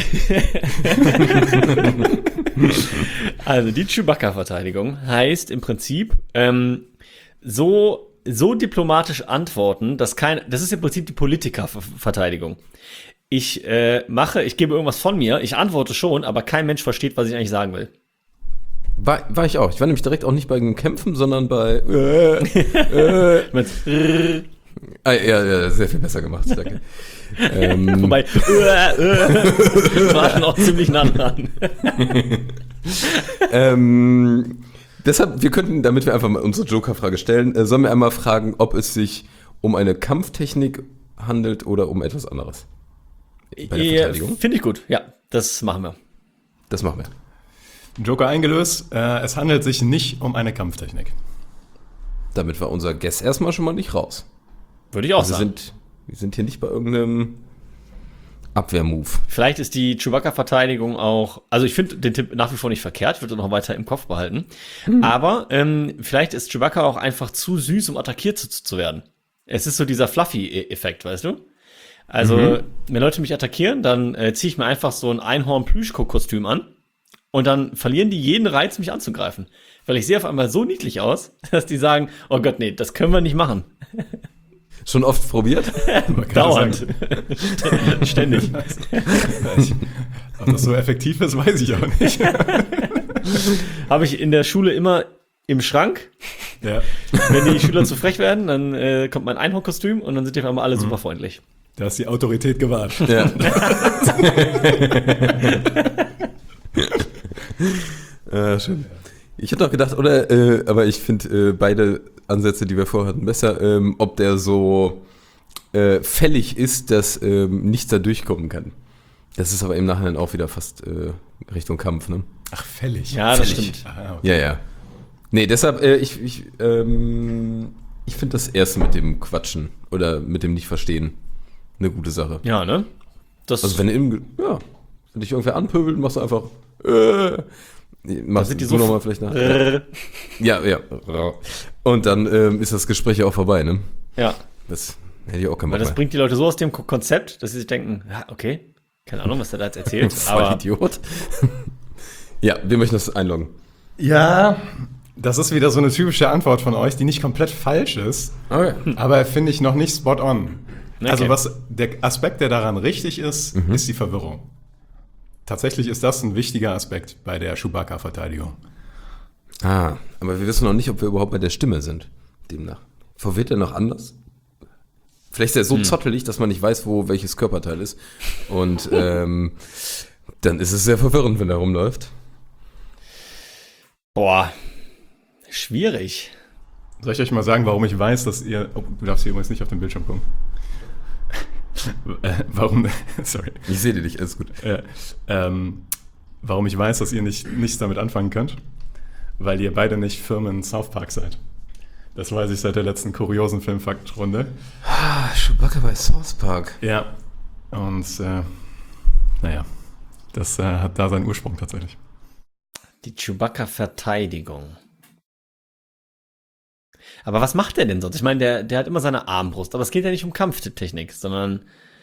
Also die Chewbacca-Verteidigung heißt im Prinzip ähm, so so diplomatisch antworten, dass kein, das ist im Prinzip die Politiker-Verteidigung. Ich äh, mache, ich gebe irgendwas von mir, ich antworte schon, aber kein Mensch versteht, was ich eigentlich sagen will. war, war ich auch. Ich war nämlich direkt auch nicht bei den Kämpfen, sondern bei, äh, äh, Mit Rrrr, ah, ja, ja, sehr viel besser gemacht, danke. ähm, wobei äh, äh, war schon auch ziemlich nah dran. ähm, deshalb, wir könnten, damit wir einfach mal unsere Joker-Frage stellen, äh, sollen wir einmal fragen, ob es sich um eine Kampftechnik handelt oder um etwas anderes? Bei der Ja, Verteidigung? finde ich gut. Ja, das machen wir. Das machen wir. Joker eingelöst. Äh, es handelt sich nicht um eine Kampftechnik. Damit war unser Guess erstmal schon mal nicht raus. Würde ich auch Also wir sagen. sind, wir sind hier nicht bei irgendeinem Abwehrmove. Vielleicht ist die Chewbacca-Verteidigung auch, also ich finde den Tipp nach wie vor nicht verkehrt, ich würde ihn noch weiter im Kopf behalten. Aber ähm, vielleicht ist Chewbacca auch einfach zu süß, um attackiert zu, zu werden. Es ist so dieser Fluffy-Effekt, weißt du? Also, Mhm. wenn Leute mich attackieren, dann äh, ziehe ich mir einfach so ein Einhorn-Plüschko-Kostüm an und dann verlieren die jeden Reiz, mich anzugreifen. Weil ich sehe auf einmal so niedlich aus, dass die sagen, oh Gott, nee, das können wir nicht machen. Schon oft probiert? Dauernd. Ständig. Ich, ob das so effektiv ist, weiß ich auch nicht. Habe ich in der Schule immer im Schrank. Ja. Wenn die Schüler zu frech werden, dann äh, kommt mein Einhornkostüm und dann sind die auf einmal alle super freundlich. Da ist die Autorität gewahrt. Ja. äh, schön. Ich hätte noch gedacht, oder, äh, aber ich finde äh, beide Ansätze, die wir vorher hatten, besser, ähm, ob der so äh, fällig ist, dass ähm, nichts da durchkommen kann. Das ist aber im Nachhinein auch wieder fast äh, Richtung Kampf, ne? Ach, fällig. Ja, das Fällig. stimmt. Ah, okay. Ja, ja. Nee, deshalb, äh, ich, ich, ähm, ich finde das erste mit dem Quatschen oder mit dem Nicht-Verstehen eine gute Sache. Ja, ne? Das, Also wenn du im, ja, wenn dich irgendwer anpöbelt, machst du einfach, äh, machst sind die du so nochmal vielleicht nach. Rrr. Ja, ja. Und dann ähm, ist das Gespräch ja auch vorbei, ne? Ja, Das hätte ich auch keinen weil Bock das mehr. bringt die Leute so aus dem Ko- Konzept, dass sie sich denken, ja, okay, keine Ahnung, was der da jetzt erzählt, Voll aber Idiot. Ja, wir möchten das einloggen. Ja, das ist wieder so eine typische Antwort von euch, die nicht komplett falsch ist, Okay. aber finde ich noch nicht spot on. Okay. Also was der Aspekt, der daran richtig ist, ist die Verwirrung. Tatsächlich ist das ein wichtiger Aspekt bei der Chewbacca-Verteidigung. Ah, aber wir wissen noch nicht, ob wir überhaupt bei der Stimme sind, demnach. Verwirrt er noch anders? Vielleicht ist er so Hm. zottelig, dass man nicht weiß, wo welches Körperteil ist. Und ähm, dann ist es sehr verwirrend, wenn er rumläuft. boah, schwierig. Soll ich euch mal sagen, warum ich weiß, dass ihr... Oh, du darfst hier übrigens nicht auf den Bildschirm gucken. äh, warum... Sorry. Ich sehe dich, alles gut. Ja, ähm, warum ich weiß, dass ihr nicht, nichts damit anfangen könnt? Weil ihr beide nicht Firmen South Park seid. Das weiß ich seit der letzten kuriosen Filmfaktrunde. Ah, Chewbacca bei South Park. Ja. Und äh, naja, das äh, hat da seinen Ursprung tatsächlich. Die Chewbacca-Verteidigung. Aber was macht der denn sonst? Ich meine, der, der hat immer seine Armbrust, aber es geht ja nicht um Kampftechnik, sondern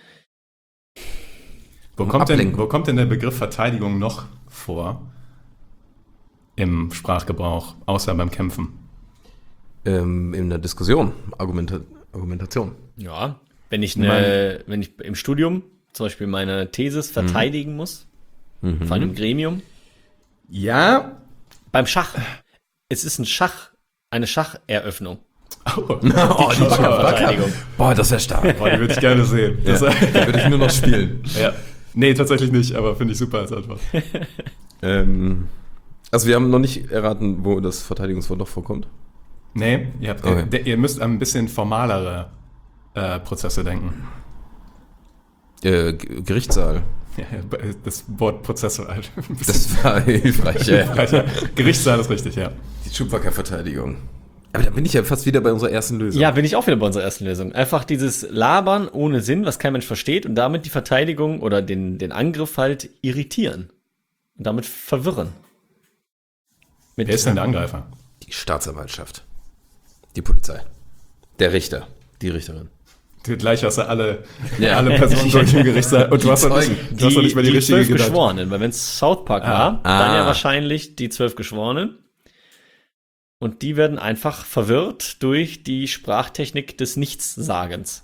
Wo Um kommt, denn, Ablenkung. wo kommt denn der Begriff Verteidigung noch vor im Sprachgebrauch, außer beim Kämpfen? Ähm, in der Diskussion, Argumenta Argumentation. ja, wenn ich, eine, wenn ich im Studium zum Beispiel meine Thesis verteidigen muss, Mhm. vor einem Gremium, Ja. beim Schach. Es ist ein Schach, eine Schacheröffnung. Oh, Oh, die Verteidigung. Boah, das wäre stark. Boah, die würde ich gerne sehen. Ja, Das, da würde ich nur noch spielen. ja. Nee, tatsächlich nicht, aber finde ich super als Antwort. Ähm, also wir haben noch nicht erraten, wo das Verteidigungswort noch vorkommt. Nee, ihr, habt, Okay. ihr, ihr müsst an ein bisschen formalere äh, Prozesse denken. Äh, G- Gerichtssaal. Ja, das Wort Prozesse halt. Ein bisschen Das war hilfreich, ja. breiter. Gerichtssaal ist richtig, ja. Die Chewbacca-Verteidigung. Aber da bin ich ja fast wieder bei unserer ersten Lösung. Ja, bin ich auch wieder bei unserer ersten Lösung. Einfach dieses Labern ohne Sinn, was kein Mensch versteht, und damit die Verteidigung oder den, den Angriff halt irritieren. Und damit verwirren. Mit, Wer ist denn der Angreifer? Die Staatsanwaltschaft. Die Polizei. Der Richter. Die Richterin. Du, gleich hast du alle, Ja. alle Personen durch im Gerichtssaal. Und du hast, doch nicht, Zeugen. du hast doch nicht mal die, die richtige zwölf gedacht. Geschworenen, weil wenn es South Park war, Ah. dann ja Ah. wahrscheinlich die zwölf Geschworenen. Und die werden einfach verwirrt durch die Sprachtechnik des Nichtssagens.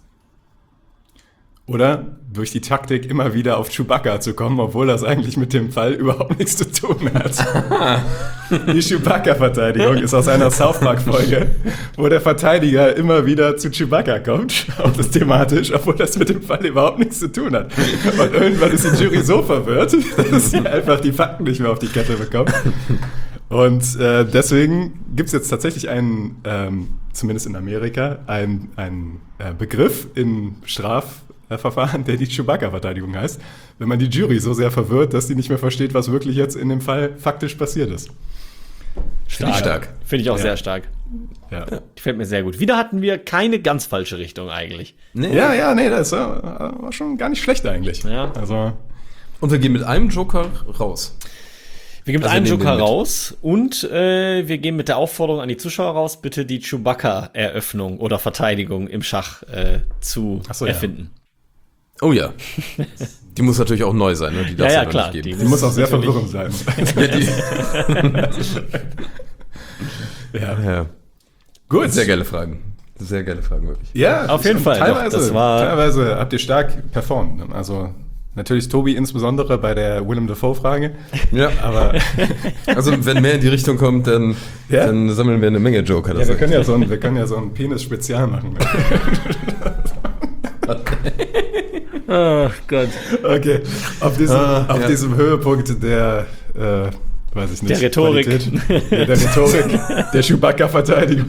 Oder durch die Taktik, immer wieder auf Chewbacca zu kommen, obwohl das eigentlich mit dem Fall überhaupt nichts zu tun hat. Die Chewbacca-Verteidigung ist aus einer South Park-Folge, wo der Verteidiger immer wieder zu Chewbacca kommt, auch das thematisch, obwohl das mit dem Fall überhaupt nichts zu tun hat. Und irgendwann ist die Jury so verwirrt, dass sie einfach die Fakten nicht mehr auf die Kette bekommt. Und äh, deswegen gibt es jetzt tatsächlich einen, ähm, zumindest in Amerika, einen, einen äh, Begriff in Strafverfahren, der die Chewbacca-Verteidigung heißt, wenn man die Jury so sehr verwirrt, dass die nicht mehr versteht, was wirklich jetzt in dem Fall faktisch passiert ist. Finde ich stark. Finde ich auch Ja. sehr stark. Ja, Die gefällt mir sehr gut. Wieder hatten wir keine ganz falsche Richtung eigentlich. Nee. ja, ja nee, das war, war schon gar nicht schlecht eigentlich. Ja. Also, Und wir gehen mit einem Joker raus. Wir gehen mit Also einem nehmen Joker den mit. raus und äh, wir gehen mit der Aufforderung an die Zuschauer raus, bitte die Chewbacca-Eröffnung oder Verteidigung im Schach äh, zu Ach so, ja. erfinden. Oh ja. Die muss natürlich auch neu sein, ne? Die Ja, darf's ja, noch klar. nicht Die, geben. die muss auch sehr natürlich- verwirrend sein. Ja, die, ja. ja. Gut. Sehr geile Fragen. Sehr geile Fragen, wirklich. Ja, Auf jeden und Fall, doch, Teilweise, das war- teilweise habt ihr stark performt. Also natürlich Tobi insbesondere bei der Willem Dafoe-Frage. Ja, Aber also wenn mehr in die Richtung kommt, dann, Ja? dann sammeln wir eine Menge Joker. ja, Das wir können ja so ein, wir können ja so ein Penis-Spezial machen. Ach Gott. Okay, auf diesem, Ah, auf ja. diesem Höhepunkt der, äh, weiß ich nicht. Der Rhetorik. Qualität, ja, der Rhetorik, der Chewbacca-Verteidigung.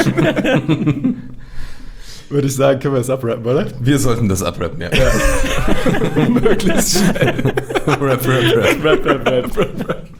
Würde ich sagen, können wir das abrappen, oder? Wir sollten das abrappen, ja. Möglichst schnell. rap, rap, rap. Rap, rap, rap.